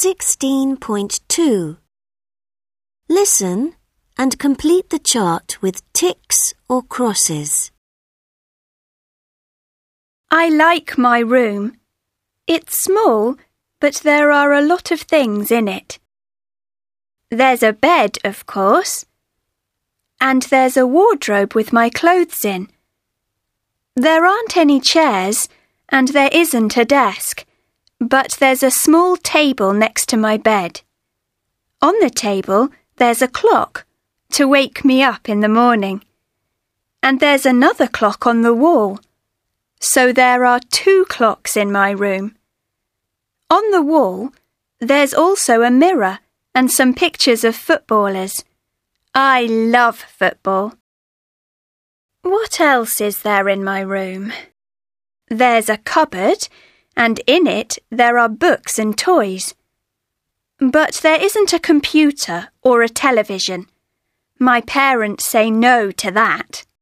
16.2. Listen and complete the chart with ticks or crosses. I like my room. It's small, but there are a lot of things in it. There's a bed, of course. And there's a wardrobe with my clothes in. There aren't any chairs, and there isn't a desk, but there's a small table next to my bed. On the table, there's a clock to wake me up in the morning. And there's another clock on the wall. So there are 2 clocks in my room. On the wall, there's also a mirror and some pictures of footballers. I love football. What else is there in my room? There's a cupboard, and in it there are books and toys. But there isn't a computer or a television. My parents say no to that.